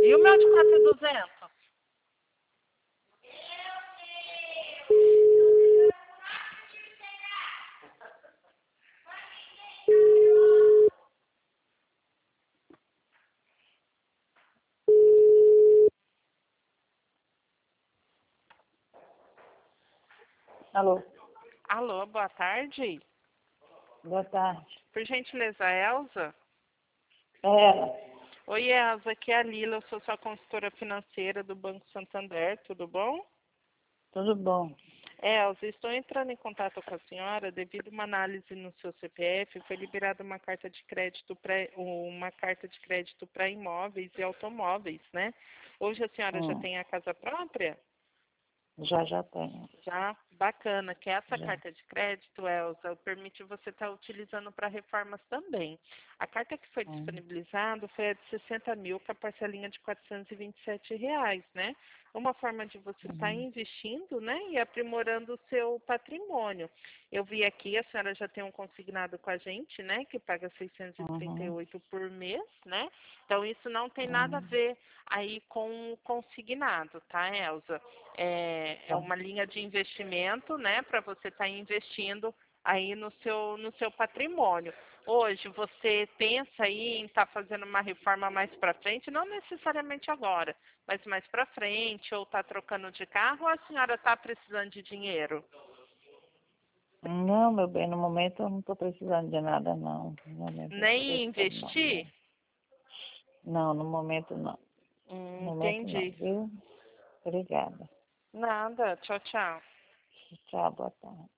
E o meu de 4.200? Alô, Alô, boa tarde. boa tarde. Por gentileza, Elza? É ela. Oi, Elza, aqui é a Lila, eu sou sua consultora financeira do Banco Santander, tudo bom? Tudo bom? Elza, estou entrando em contato com a senhora devido a uma análise no seu CPF, foi liberada uma carta de crédito para imóveis e automóveis, né? Hoje a senhora já tem a casa própria? Já tenho. Já, bacana, que essa Já. carta de crédito, Elza, permite você estar utilizando para reformas também. A carta que foi disponibilizada foi a de 60 mil, com a parcelinha de R$ 427, né? Uma forma de você estar investindo, né, e aprimorando o seu patrimônio. Eu vi aqui, a senhora já tem um consignado com a gente, né, que paga 638 por mês, né? Então, isso não tem nada a ver aí com o consignado, tá, Elza? É uma linha de investimento, né, para você estar investindo aí no seu patrimônio. Hoje, você pensa aí em estar fazendo uma reforma mais para frente, não necessariamente agora, mas mais para frente, ou está trocando de carro, ou a senhora está precisando de dinheiro? Não, meu bem, no momento eu não estou precisando de nada, não. No momento eu estou Nem precisando, não. investir? Não, no momento não. No momento não, Entendi. viu? Obrigada. Nada. Tchau, tchau. Tchau, boa tarde.